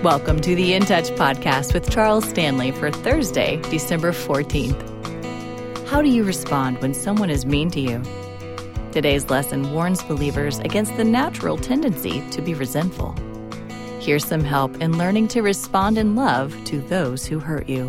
Welcome to the In Touch podcast with Charles Stanley for Thursday, December 14th. How do you respond when someone is mean to you? Today's lesson warns believers against the natural tendency to be resentful. Here's some help in learning to respond in love to those who hurt you.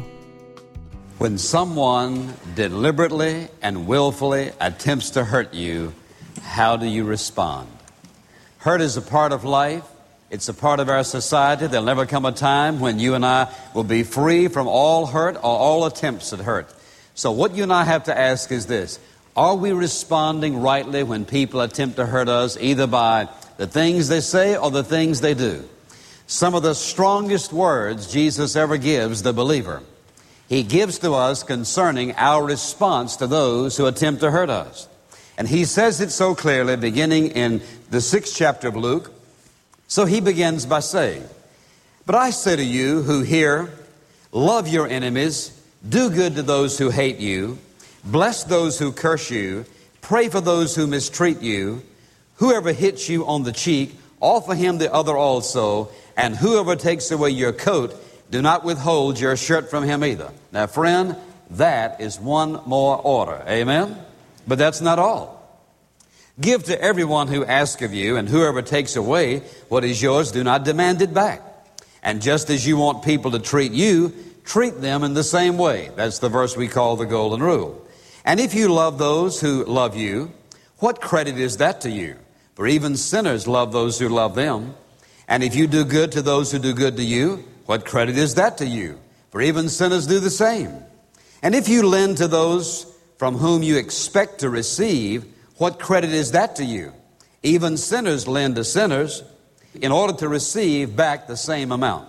When someone deliberately and willfully attempts to hurt you, how do you respond? Hurt is a part of life. It's a part of our society. There'll never come a time when you and I will be free from all hurt or all attempts at hurt. So what you and I have to ask is this: are we responding rightly when people attempt to hurt us, either by the things they say or the things they do? Some of the strongest words Jesus ever gives the believer, He gives to us concerning our response to those who attempt to hurt us. And He says it so clearly, beginning in the 6th chapter of Luke. So He begins by saying, "But I say to you who hear, love your enemies, do good to those who hate you, bless those who curse you, pray for those who mistreat you. Whoever hits you on the cheek, offer him the other also, and whoever takes away your coat, do not withhold your shirt from him either." Now, friend, that is one more order. Amen? But that's not all. "Give to everyone who asks of you, and whoever takes away what is yours, do not demand it back. And just as you want people to treat you, treat them in the same way." That's the verse we call the Golden Rule. "And if you love those who love you, what credit is that to you? For even sinners love those who love them. And if you do good to those who do good to you, what credit is that to you? For even sinners do the same. And if you lend to those from whom you expect to receive, what credit is that to you? Even sinners lend to sinners in order to receive back the same amount.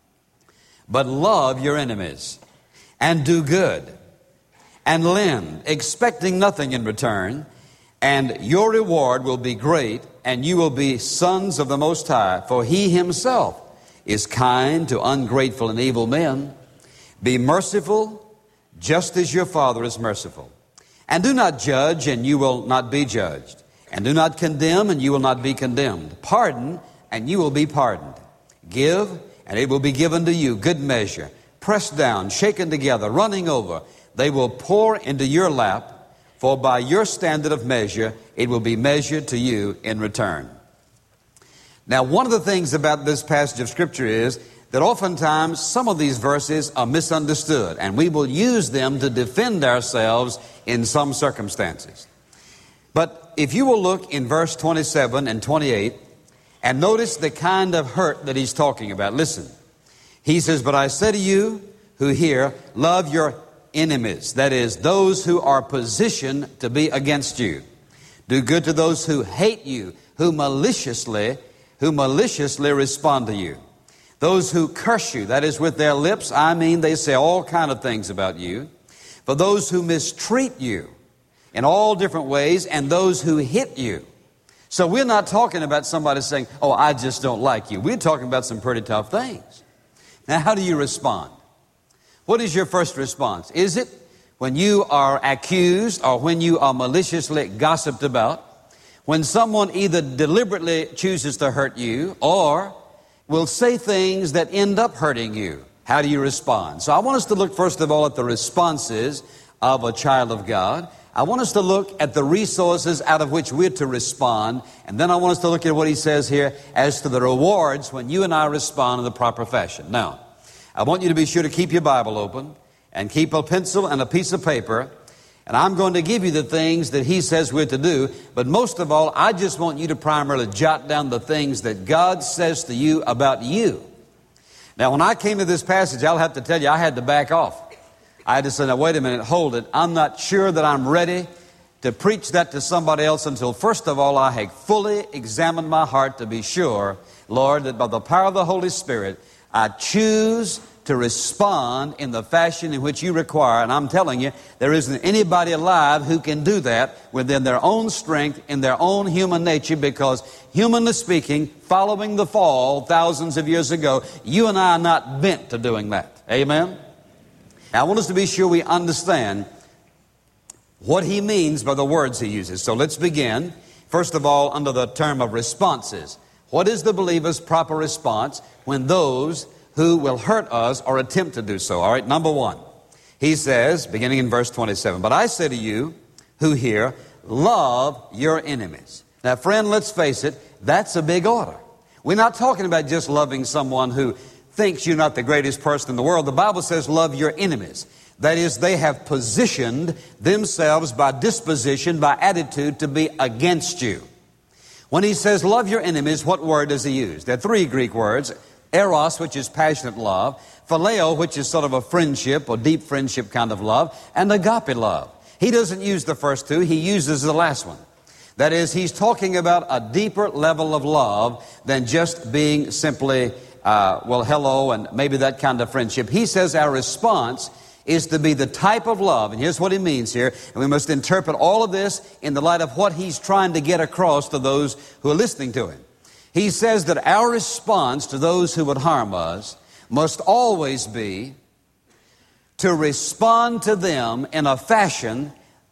But love your enemies, and do good, and lend, expecting nothing in return, and your reward will be great, and you will be sons of the Most High, for He Himself is kind to ungrateful and evil men. Be merciful, just as your Father is merciful. And do not judge, and you will not be judged. And do not condemn, and you will not be condemned. Pardon, and you will be pardoned. Give, and it will be given to you, good measure, pressed down, shaken together, running over. They will pour into your lap, for by your standard of measure, it will be measured to you in return." Now, one of the things about this passage of Scripture is that oftentimes some of these verses are misunderstood, and we will use them to defend ourselves in some circumstances. But if you will look in verse 27 and 28 and notice the kind of hurt that he's talking about, listen. He says, "But I say to you who hear, love your enemies," that is, those who are positioned to be against you. "Do good to those who hate you, who maliciously respond to you. Those who curse you," that is, with their lips, I mean they say all kind of things about you. "For those who mistreat you in all different ways, and those who hit you." So we're not talking about somebody saying, "Oh, I just don't like you." We're talking about some pretty tough things. Now, how do you respond? What is your first response? Is it when you are accused or when you are maliciously gossiped about? When someone either deliberately chooses to hurt you or will say things that end up hurting you? How do you respond? So I want us to look first of all at the responses of a child of God. I want us to look at the resources out of which we're to respond. And then I want us to look at what he says here as to the rewards when you and I respond in the proper fashion. Now, I want you to be sure to keep your Bible open and keep a pencil and a piece of paper. And I'm going to give you the things that he says we're to do. But most of all, I just want you to primarily jot down the things that God says to you about you. Now, when I came to this passage, I'll have to tell you, I had to back off. I had to say, "Now, wait a minute, hold it. I'm not sure that I'm ready to preach that to somebody else until, first of all, I had fully examined my heart to be sure, Lord, that by the power of the Holy Spirit, I choose to respond in the fashion in which you require." And I'm telling you, there isn't anybody alive who can do that within their own strength, in their own human nature, because humanly speaking, following the fall thousands of years ago, you and I are not bent to doing that. Amen? Now, I want us to be sure we understand what he means by the words he uses. So let's begin, first of all, under the term of responses. What is the believer's proper response when those who will hurt us or attempt to do so. All right, number one. He says, beginning in verse 27, but I say to you who hear, love your enemies. Now, friend, let's face it, that's a big order. We're not talking about just loving someone who thinks you're not the greatest person in the world. The Bible says love your enemies. That is, they have positioned themselves by disposition, by attitude, to be against you. When he says love your enemies, what word does he use? There are three Greek words. Eros, which is passionate love. Phileo, which is sort of a friendship or deep friendship kind of love. And agape love. He doesn't use the first two. He uses the last one. That is, he's talking about a deeper level of love than just being simply, hello, and maybe that kind of friendship. He says our response is to be the type of love, and here's what he means here, and we must interpret all of this in the light of what he's trying to get across to those who are listening to him. He says that our response to those who would harm us must always be to respond to them in a fashion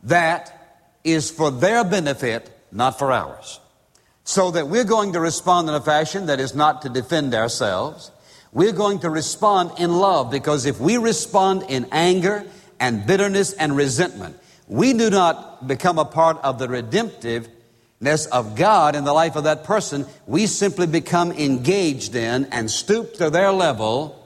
that is for their benefit, not for ours. So that we're going to respond in a fashion that is not to defend ourselves. We're going to respond in love, because if we respond in anger and bitterness and resentment, we do not become a part of the redemptiveness of God in the life of that person. We simply become engaged in and stoop to their level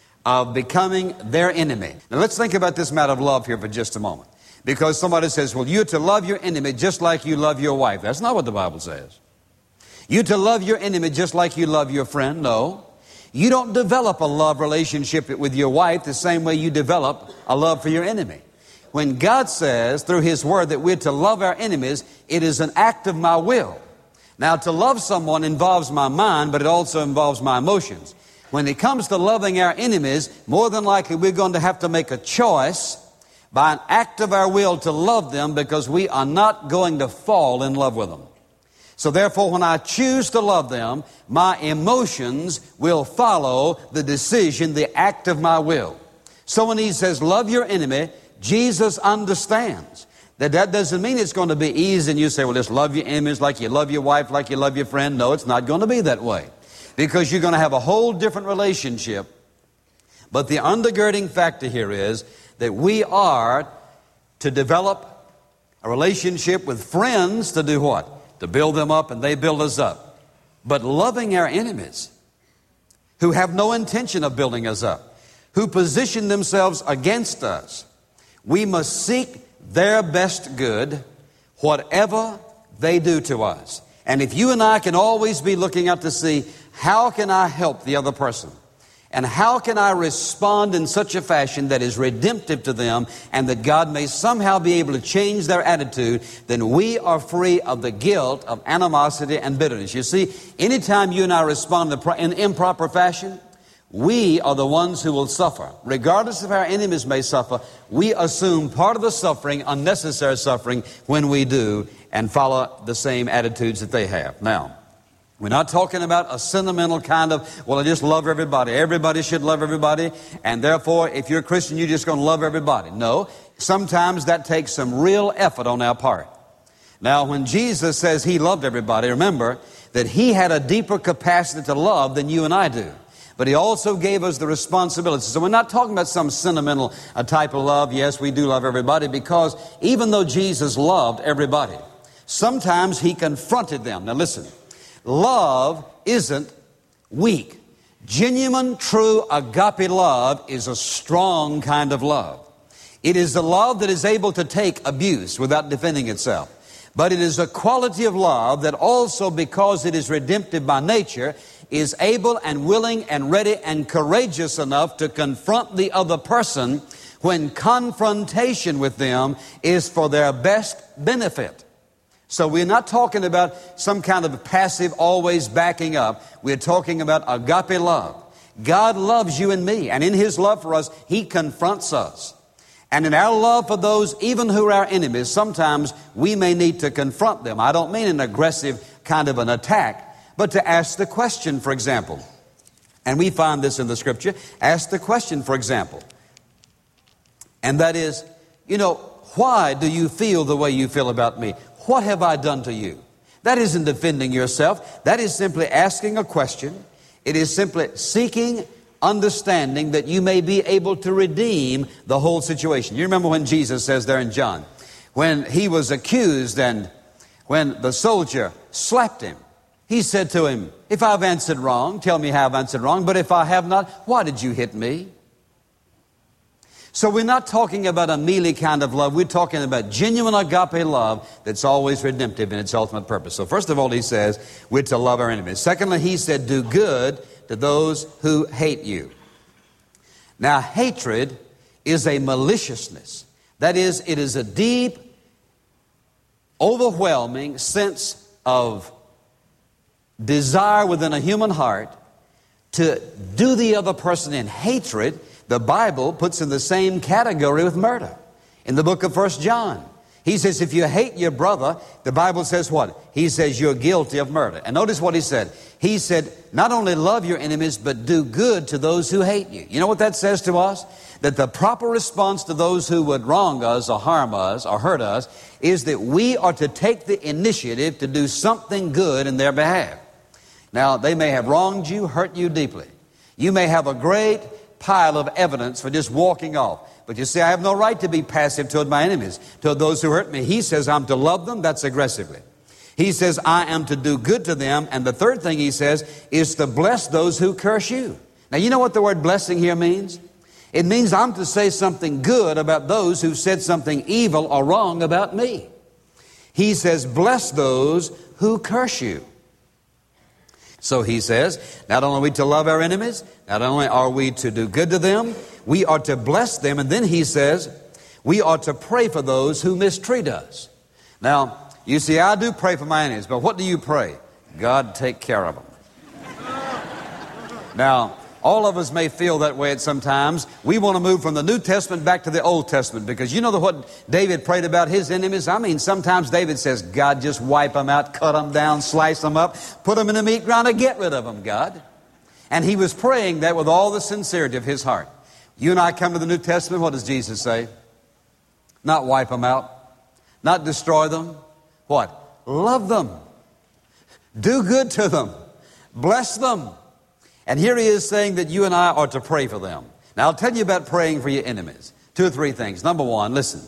of becoming their enemy. Now let's think about this matter of love here for just a moment. Because somebody says, well, you're to love your enemy just like you love your wife. That's not what the Bible says. You're to love your enemy just like you love your friend. No. You don't develop a love relationship with your wife the same way you develop a love for your enemy. When God says through His Word that we're to love our enemies, it is an act of my will. Now, to love someone involves my mind, but it also involves my emotions. When it comes to loving our enemies, more than likely we're going to have to make a choice by an act of our will to love them, because we are not going to fall in love with them. So therefore, when I choose to love them, my emotions will follow the decision, the act of my will. So when he says, love your enemy, Jesus understands that doesn't mean it's going to be easy and you say, well, just love your enemies like you love your wife, like you love your friend. No, it's not going to be that way, because you're going to have a whole different relationship. But the undergirding factor here is that we are to develop a relationship with friends to do what? To build them up and they build us up. But loving our enemies, who have no intention of building us up, who position themselves against us, we must seek their best good, whatever they do to us. And if you and I can always be looking out to see, how can I help the other person? And how can I respond in such a fashion that is redemptive to them and that God may somehow be able to change their attitude, then we are free of the guilt of animosity and bitterness. You see, anytime you and I respond in improper fashion, we are the ones who will suffer. Regardless if our enemies may suffer, we assume part of the suffering, unnecessary suffering, when we do and follow the same attitudes that they have. Now, we're not talking about a sentimental kind of, well, I just love everybody. Everybody should love everybody. And therefore, if you're a Christian, you're just going to love everybody. No, sometimes that takes some real effort on our part. Now, when Jesus says He loved everybody, remember that He had a deeper capacity to love than you and I do. But He also gave us the responsibility. So we're not talking about some sentimental type of love. Yes, we do love everybody, because even though Jesus loved everybody, sometimes He confronted them. Now listen. Love isn't weak. Genuine, true agape love is a strong kind of love. It is the love that is able to take abuse without defending itself. But it is a quality of love that also, because it is redemptive by nature, is able and willing and ready and courageous enough to confront the other person when confrontation with them is for their best benefit. So we're not talking about some kind of passive, always backing up. We're talking about agape love. God loves you and me, and in His love for us, He confronts us. And in our love for those, even who are our enemies, sometimes we may need to confront them. I don't mean an aggressive kind of an attack, but to ask the question, for example. And we find this in the Scripture. Ask the question, for example. And that is, why do you feel the way you feel about me? What have I done to you? That isn't defending yourself. That is simply asking a question. It is simply seeking understanding that you may be able to redeem the whole situation. You remember when Jesus says there in John, when he was accused and when the soldier slapped him, he said to him, if I've answered wrong, tell me how I've answered wrong, but if I have not, why did you hit me? So we're not talking about a mealy kind of love. We're talking about genuine agape love that's always redemptive in its ultimate purpose. So first of all, he says we're to love our enemies. Secondly, he said do good to those who hate you. Now, hatred is a maliciousness. That is, it is a deep, overwhelming sense of desire within a human heart to do the other person in. Hatred, the Bible puts in the same category with murder. In the book of 1 John, he says if you hate your brother, the Bible says what? He says you're guilty of murder. And notice what he said. He said not only love your enemies, but do good to those who hate you. You know what that says to us? That the proper response to those who would wrong us or harm us or hurt us is that we are to take the initiative to do something good in their behalf. Now, they may have wronged you, hurt you deeply. You may have a great pile of evidence for just walking off. But you say, I have no right to be passive toward my enemies, toward those who hurt me. He says I'm to love them, that's aggressively. He says I am to do good to them. And the third thing he says is to bless those who curse you. Now, you know what the word blessing here means? It means I'm to say something good about those who've said something evil or wrong about me. He says, bless those who curse you. So he says, not only are we to love our enemies, not only are we to do good to them, we are to bless them. And then he says, we are to pray for those who mistreat us. Now, you see, I do pray for my enemies, but what do you pray? God take care of them. Now, all of us may feel that way at some times. We want to move from the New Testament back to the Old Testament because you know what David prayed about his enemies? I mean, sometimes David says, God, just wipe them out, cut them down, slice them up, put them in the meat grinder, get rid of them, God. And he was praying that with all the sincerity of his heart. You and I come to the New Testament, what does Jesus say? Not wipe them out, not destroy them. What? Love them. Do good to them. Bless them. And here he is saying that you and I are to pray for them. Now, I'll tell you about praying for your enemies. 2 or 3 things. Number one, listen.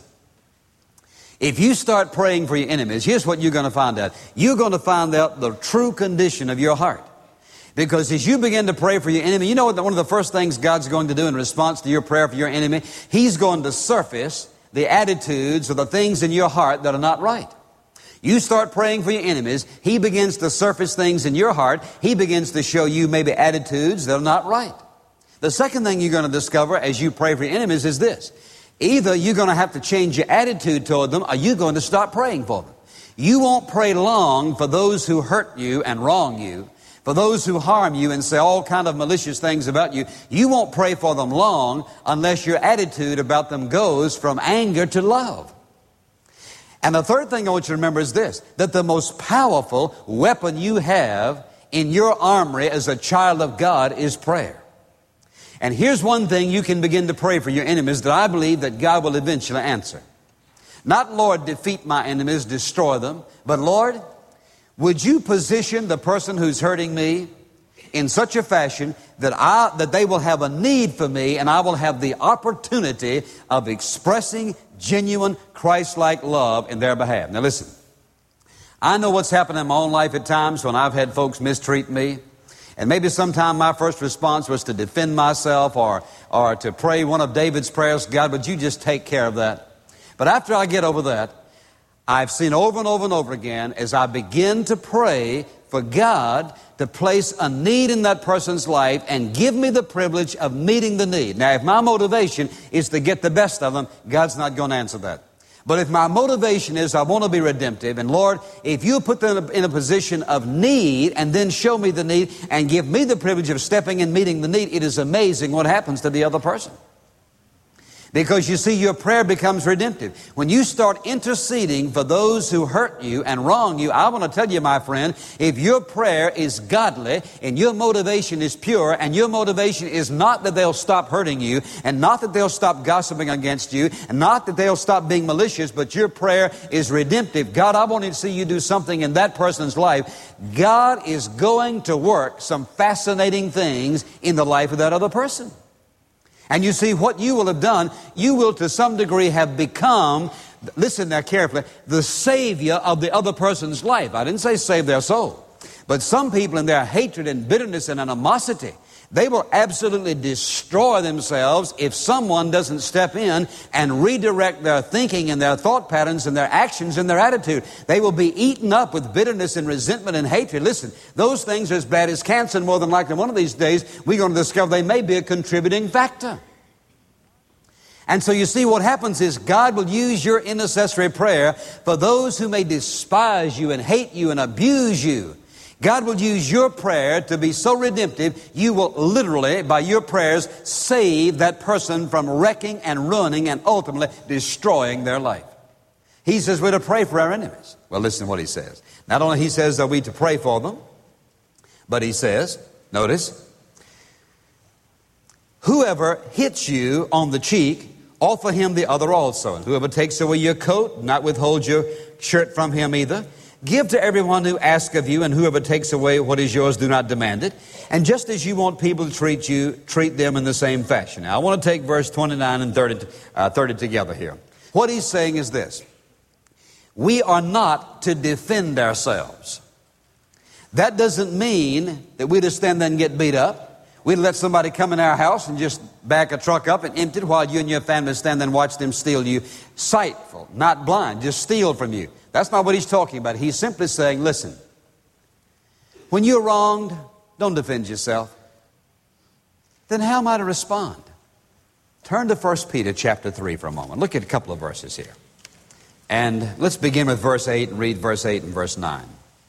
If you start praying for your enemies, here's what you're going to find out. You're going to find out the true condition of your heart. Because as you begin to pray for your enemy, you know what one of the first things God's going to do in response to your prayer for your enemy? He's going to surface the attitudes or the things in your heart that are not right. You start praying for your enemies, he begins to surface things in your heart. He begins to show you maybe attitudes that are not right. The second thing you're going to discover as you pray for your enemies is this. Either you're going to have to change your attitude toward them or you're going to stop praying for them. You won't pray long for those who hurt you and wrong you, for those who harm you and say all kind of malicious things about you. You won't pray for them long unless your attitude about them goes from anger to love. And the third thing I want you to remember is this, that the most powerful weapon you have in your armory as a child of God is prayer. And here's one thing you can begin to pray for your enemies that I believe that God will eventually answer. Not, Lord, defeat my enemies, destroy them, but Lord, would you position the person who's hurting me in such a fashion that they will have a need for me and I will have the opportunity of expressing genuine Christ-like love in their behalf. Now listen, I know what's happened in my own life at times when I've had folks mistreat me. And maybe sometime my first response was to defend myself or to pray one of David's prayers, God, would you just take care of that? But after I get over that, I've seen over and over and over again as I begin to pray for God to place a need in that person's life and give me the privilege of meeting the need. Now, if my motivation is to get the best of them, God's not going to answer that. But if my motivation is I want to be redemptive, and Lord, if you put them in a position of need and then show me the need and give me the privilege of stepping in meeting the need, it is amazing what happens to the other person. Because you see, your prayer becomes redemptive. When you start interceding for those who hurt you and wrong you, I want to tell you, my friend, if your prayer is godly and your motivation is pure and your motivation is not that they'll stop hurting you and not that they'll stop gossiping against you and not that they'll stop being malicious, but your prayer is redemptive. God, I want to see you do something in that person's life. God is going to work some fascinating things in the life of that other person. And you see, what you will have done, you will to some degree have become, listen now carefully, the savior of the other person's life. I didn't say save their soul. But some people in their hatred and bitterness and animosity, they will absolutely destroy themselves if someone doesn't step in and redirect their thinking and their thought patterns and their actions and their attitude. They will be eaten up with bitterness and resentment and hatred. Listen, those things are as bad as cancer, and more than likely one of these days we're going to discover they may be a contributing factor. And so you see, what happens is God will use your intercessory prayer for those who may despise you and hate you and abuse you. God will use your prayer to be so redemptive, you will literally, by your prayers, save that person from wrecking and ruining and ultimately destroying their life. He says we're to pray for our enemies. Well, listen to what he says. Not only he says are we to pray for them, but he says, notice, whoever hits you on the cheek, offer him the other also. And whoever takes away your coat, not withhold your shirt from him either. Give to everyone who asks of you, and whoever takes away what is yours, do not demand it. And just as you want people to treat you, treat them in the same fashion. Now, I want to take verse 29 and 30 together here. What he's saying is this. We are not to defend ourselves. That doesn't mean that we just stand there and get beat up. We'd let somebody come in our house and just back a truck up and empty it while you and your family stand there and watch them steal you. Sightful, not blind, just steal from you. That's not what he's talking about. He's simply saying, listen, when you're wronged, don't defend yourself. Then how am I to respond? Turn to 1 Peter chapter 3 for a moment. Look at a couple of verses here. And let's begin with verse 8 and read verse 8 and verse 9.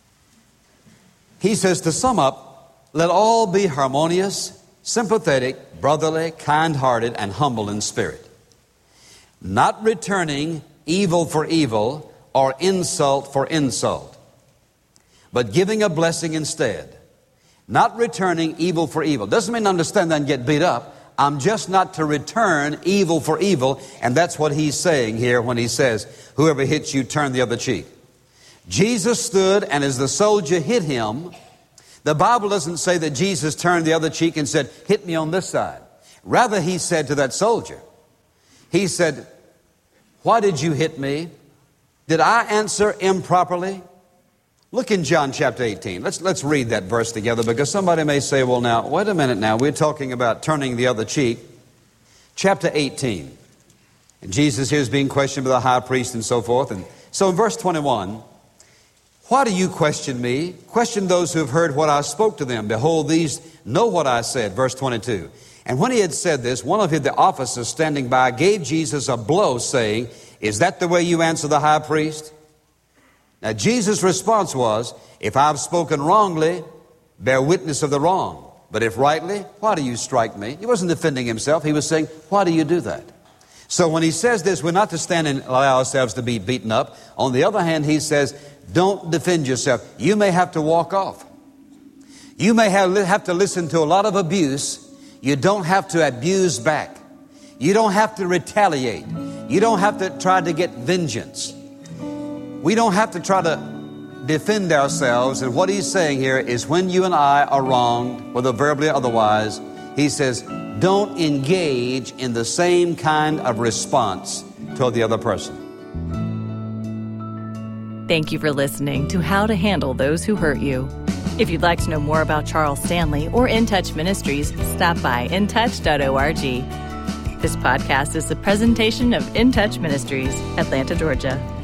He says, to sum up, let all be harmonious, sympathetic, brotherly, kind-hearted, and humble in spirit, not returning evil for evil or insult for insult, but giving a blessing instead. Not returning evil for evil. Doesn't mean understand that and get beat up. I'm just not to return evil for evil, and that's what he's saying here when he says, whoever hits you, turn the other cheek. Jesus stood, and as the soldier hit him, the Bible doesn't say that Jesus turned the other cheek and said, hit me on this side. Rather, he said to that soldier, he said, why did you hit me? Did I answer improperly? Look in John chapter 18. Let's read that verse together, because somebody may say, well, now, wait a minute now. We're talking about turning the other cheek. Chapter 18. And Jesus here is being questioned by the high priest and so forth. And so in verse 21, why do you question me? Question those who have heard what I spoke to them. Behold, these know what I said. Verse 22. And when he had said this, one of the officers standing by gave Jesus a blow, saying, is that the way you answer the high priest? Now, Jesus' response was, if I've spoken wrongly, bear witness of the wrong. But if rightly, why do you strike me? He wasn't defending himself. He was saying, why do you do that? So when he says this, we're not to stand and allow ourselves to be beaten up. On the other hand, he says, don't defend yourself. You may have to walk off. You may have to listen to a lot of abuse. You don't have to abuse back. You don't have to retaliate. You don't have to try to get vengeance. We don't have to try to defend ourselves. And what he's saying here is when you and I are wronged, whether verbally or otherwise, he says, don't engage in the same kind of response toward the other person. Thank you for listening to How to Handle Those Who Hurt You. If you'd like to know more about Charles Stanley or In Touch Ministries, stop by intouch.org. This podcast is a presentation of In Touch Ministries, Atlanta, Georgia.